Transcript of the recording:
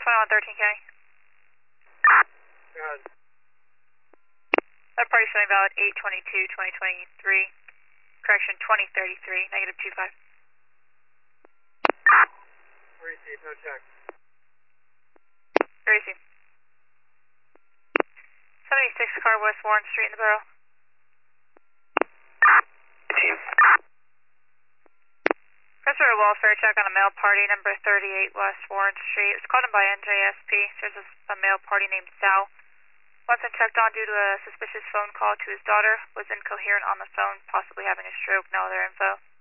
2113 County. Good. That party showing valid 8/22/2023. Correction 2033, negative 25. Receive, no check. Receive. 76 car West Warren Street in the Borough. Team. Press for a welfare check on a male party, number 38 West Warren Street. It was called in by NJSP. There's a male party named Sal. Once been checked on due to a suspicious phone call to his daughter. Was incoherent on the phone, possibly having a stroke. No other info.